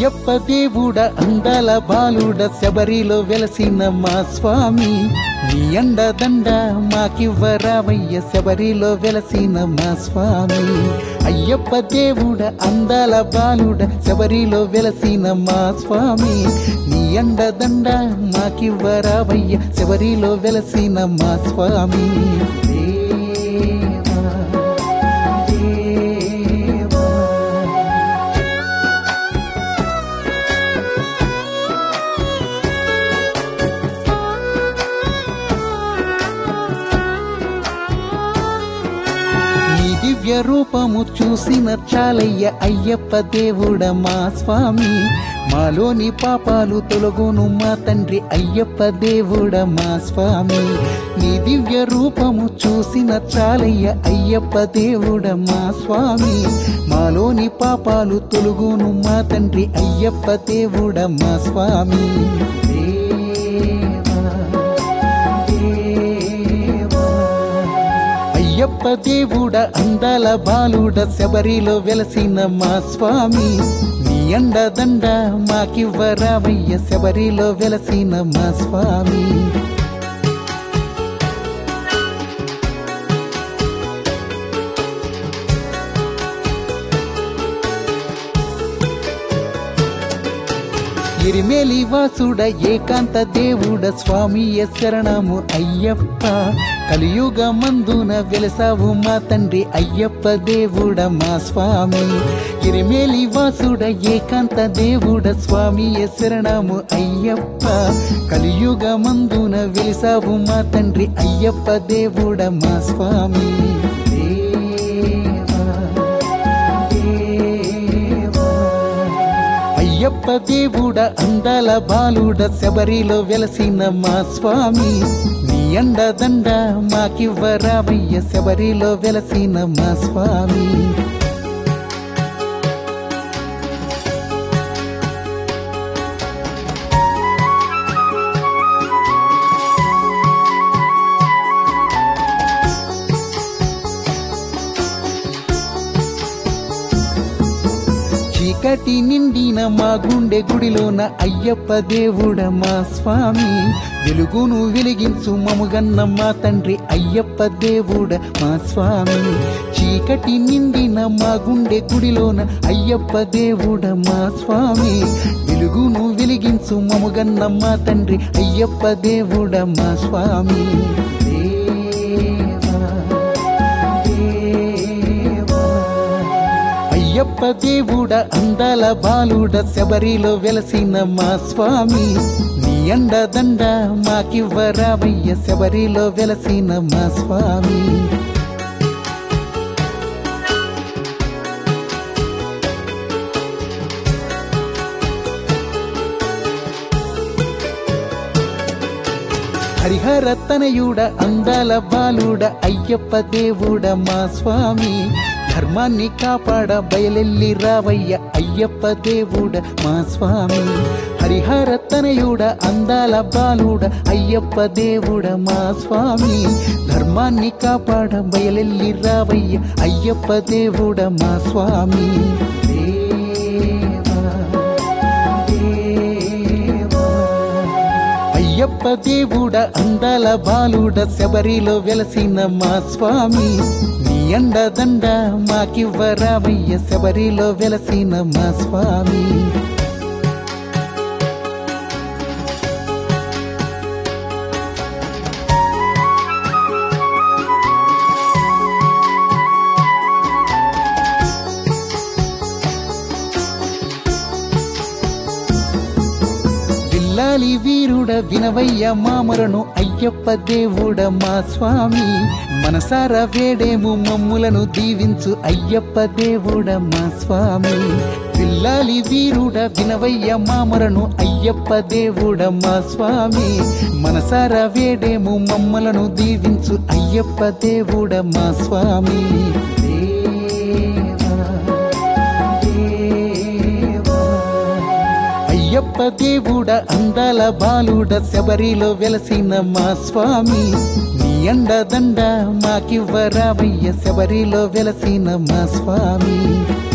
అయ్యప్ప దేవుడ అందాల బాలుడ శబరిలో వెలసిన మా స్వామి నీ అండదండ మాకివ్వరావయ్య శబరిలో వెలసిన మా స్వామి అయ్యప్ప దేవుడ అందాల బాలుడ శబరిలో వెలసిన మా స్వామి నీ అండదండ మాకివ్వరావయ్య శబరిలో వెలసిన మా స్వామి దివ్య రూపము చూసిన చాలయ్య అయ్యప్ప దేవుడ మా స్వామి మాలోని పాపాలు తొలగును మా తండ్రి అయ్యప్ప దేవుడ మా స్వామి నీ దివ్య రూపము చూసిన చాలయ్య అయ్యప్ప దేవుడ మా స్వామి మాలోని పాపాలు తొలగును మా తండ్రి అయ్యప్ప దేవుడ మా స్వామి అయ్యప్ప దేవుడ అందాల బాలుడ శబరిలో వెలసిన మా స్వామి నీ అండదండ మాకివ్వరావయ్య శబరిలో వెలసిన మా స్వామి ఎరిమేలి వాసుడ ఏకాంత దేవుడ స్వామియ శరణము అయ్యప్ప కలియుగ మందున వెలసావు మా తండ్రి అయ్యప్ప దేవుడ మా స్వామి ఎరిమేలి వాసుడ ఏకాంత దేవుడ స్వామియ శరణము అయ్యప్ప కలియుగ మందున వెలసావు మా తండ్రి అయ్యప్ప దేవుడ మా స్వామి అయ్యప్ప దేవుడ అందాల బాలుడ శబరిలో వెలసిన మా స్వామి నీ అండదండ మాకివ్వరావయ్య శబరిలో వెలసిన మా స్వామి చీకటి నిండిన మా గుండె గుడిలోన అయ్యప్ప దేవుడ మా స్వామి వెలుగును వెలిగించు మముగన్న మా తండ్రి అయ్యప్ప దేవుడ మా స్వామి చీకటి నిండిన మా గుండె గుడిలోన అయ్యప్ప దేవుడ మా స్వామి వెలుగును వెలిగించు మముగన్న మా తండ్రి అయ్యప్ప దేవుడ మా స్వామి అయ్యప్ప దేవుడ అందాల బాలుడ శబరిలో వెలసిన మా స్వామి నీ అండదండ మాకివ్వరావయ్య శబరిలో వెలసిన మా స్వామి హరిహర తనయుడ అందాల బాలుడ అయ్యప్ప దేవుడ మా స్వామి ధర్మాన్ని కాపాడ బయలెల్లి రావయ్య అయ్యప్ప దేవుడ మా స్వామి హరిహర తనయుడ అందాల బాలుడ అయ్యప్ప దేవుడ మా స్వామి ధర్మాన్ని కాపాడ బయలెల్లి రావయ్య అయ్యప్ప దేవుడ మా స్వామి అయ్యప్ప దేవుడ అందాల బాలుడ శబరిలో వెలసిన మా స్వామి నీ అండదండ మాకివ్వరావయ్య శబరిలో వెలసిన మా స్వామి విల్లాలి వీరుడ వినవయ్య మామరను అయ్యప్ప దేవుడ మా స్వామి మనసార వేడేము మమ్ములను దీవించు అయ్యప్ప దేవుడ మా స్వామి విల్లాలి వీరుడ వినవయ్య మామరను అయ్యప్ప దేవుడ మా స్వామి మనసార వేడేము మమ్మలను దీవించు అయ్యప్ప దేవుడ మా స్వామి అయ్యప్ప దేవుడ అందాల బాలుడ శబరిలో వెలసిన మా స్వామి నీ అండదండ మాకివ్వరావయ్య శబరిలో వెలసిన మా స్వామి